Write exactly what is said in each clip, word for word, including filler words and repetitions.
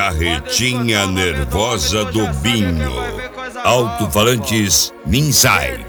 Carretinha nervosa do Binho. Alto-falantes Minsai.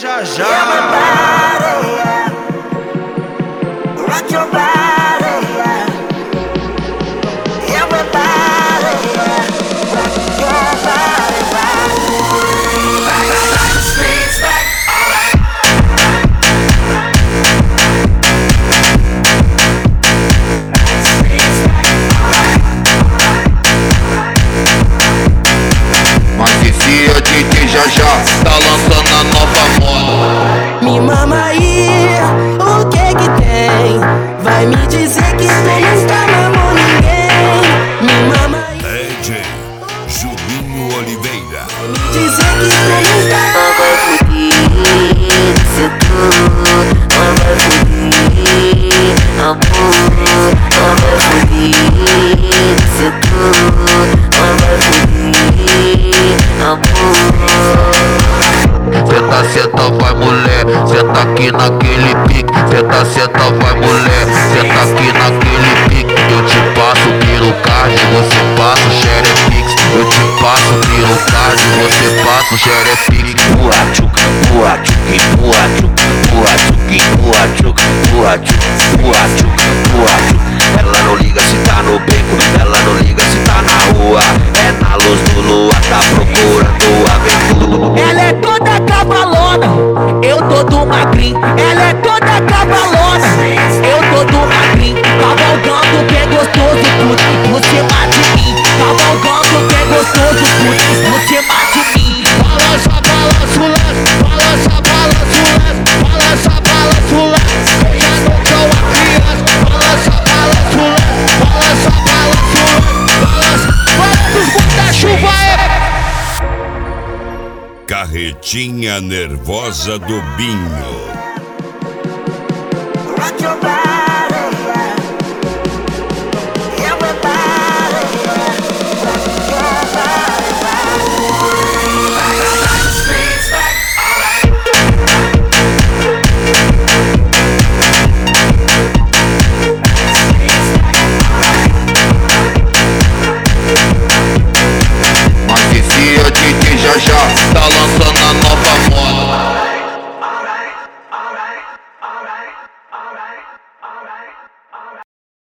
Já já tá lançando a nova moda. Me mama aí, o que que tem? Vai me dizer que tu nunca mamou ninguém. Me mama aí, D J Julinho Oliveira. vai me dizer que tu nunca vai fugir, se tu não vai fugir, amor, não vai fugir, se tu não vai fugir, amor. Senta, senta, vai mulher, senta aqui naquele pique. Senta, senta, vai mulher, senta aqui naquele pique. Eu te passo pelo card, você passa o xerepix. Eu te passo pelo card, você passa o xerepix. Empurra, tchuca, empurra, tchuca, empurra, tchuca, empurra, tchuca, empurra, tchuca, empurra, tchuca, empurra, tchuca, empurra, tchuca. Ela não liga se tá no beco, ela não liga se tá na rua. É na luz do lua, tá procurando aventura. Ela é toda cavalona, eu todo magrinho. Ela é toda cavalona, eu todo magrinho. Cavalgando bem gostoso, tudo por cima de mim. Cavalgando bem gostoso, tudo por cima de mim. Balança, balança o lance, balança, balança o lance, balança, balança o lance. Eu já não sou a criança. Balança, balança o lance, balança, balança o lance, balança, balança os guarda-chuva, é. Carretinha nervosa do Binho.